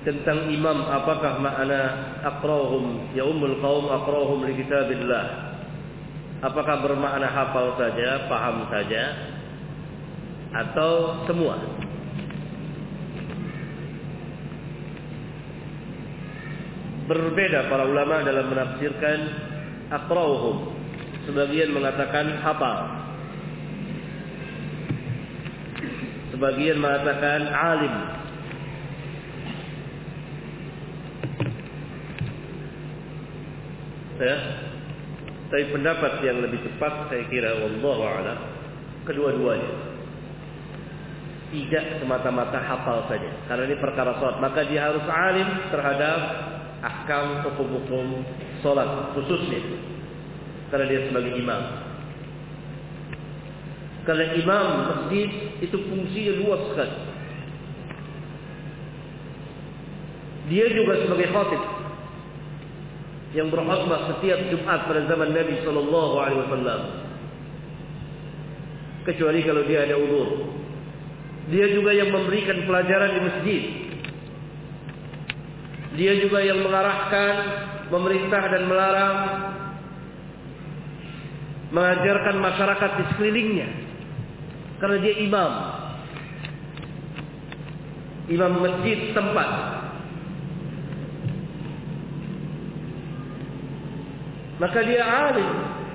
tentang imam, apakah makna aqra'uhum ya ummul qaum aqra'uhum li kitabillah? Apakah bermakna hafal saja, paham saja, atau semua? Berbeda para ulama dalam menafsirkan aqra'uhum. Sebagian mengatakan hafal, sebagian mengatakan alim. Ya, tapi pendapat yang lebih tepat saya kira wallahu a'lam, kedua-duanya. Tidak semata-mata hafal saja, karena ini perkara salat, maka dia harus alim terhadap ahkam hukum-hukum salat khususnya, karena dia sebagai imam. Karena imam masjid itu fungsinya luas sekali. Dia juga sebagai khatib yang berkhutbah setiap Jumat pada zaman Nabi sallallahu alaihi wasallam. Kecuali kalau dia ada uzur. Dia juga yang memberikan pelajaran di masjid. Dia juga yang mengarahkan, memerintah dan melarang, mengajarkan masyarakat di sekelilingnya. Karena dia imam. Imam masjid tempat. Maka dia alim.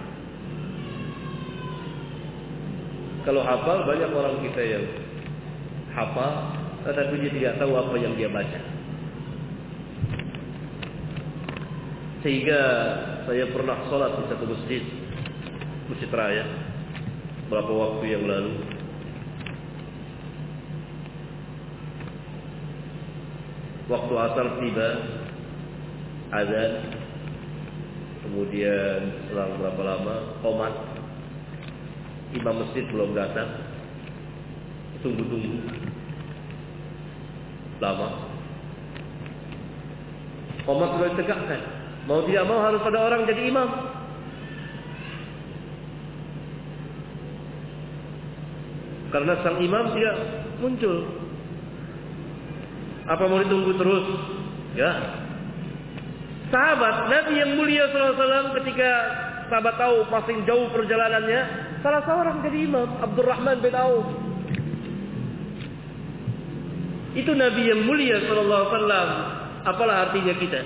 Kalau hafal, banyak orang kita yang hafal tetapi dia tidak tahu apa yang dia baca. Sehingga saya pernah sholat di satu masjid raya beberapa waktu yang lalu. Waktu asar tiba, azan, kemudian selang berapa lama qomat, imam masjid belum datang, tunggu lama, qomat sudah ditegakkan, mau tidak mau harus ada orang jadi imam. Karena sang imam tidak muncul. Apa mau ditunggu terus? Ya. Sahabat Nabi yang mulia SAW ketika sahabat tahu masih jauh perjalanannya, salah seorang jadi imam, Abdurrahman bin Auf. Itu Nabi yang mulia SAW. Apalah artinya kita?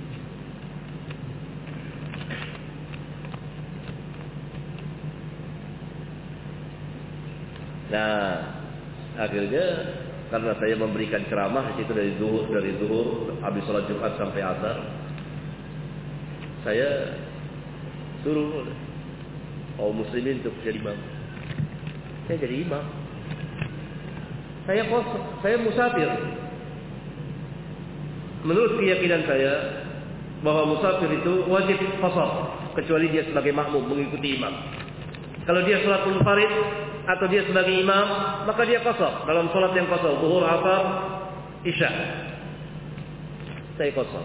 Nah, akhirnya karena saya memberikan ceramah di situ dari zuhur habis sholat Jumat sampai asar, saya suruh kaum muslimin untuk jadi imam. Saya jadi imam. Saya musafir. Menurut keyakinan saya bahwa musafir itu wajib qashar kecuali dia sebagai makmum mengikuti imam. Kalau dia sholat munfarid atau dia sebagai imam, maka dia qashar dalam sholat yang qashar, zuhur, asar, isya. Saya qashar.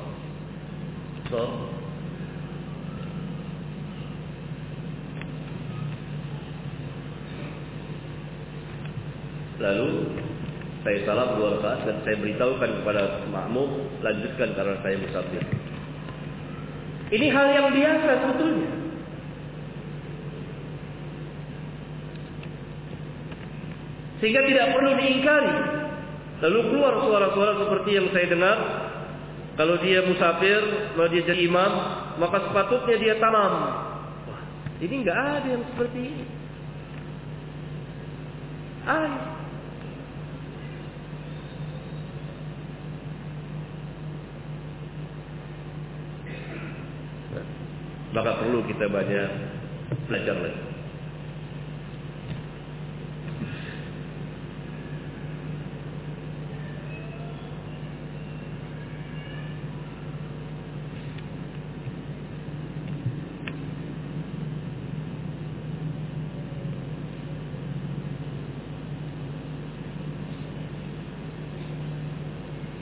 Lalu saya salam 2 rakaat dan saya beritahukan kepada makmum, lanjutkan karena saya musafir. Ini hal yang biasa sebetulnya. Sehingga tidak perlu diingkari. Lalu keluar suara-suara seperti yang saya dengar, kalau dia musafir, kalau dia jadi imam, maka sepatutnya dia tamam. Wah, ini enggak ada yang seperti ini. Maka perlu kita banyak belajar lagi.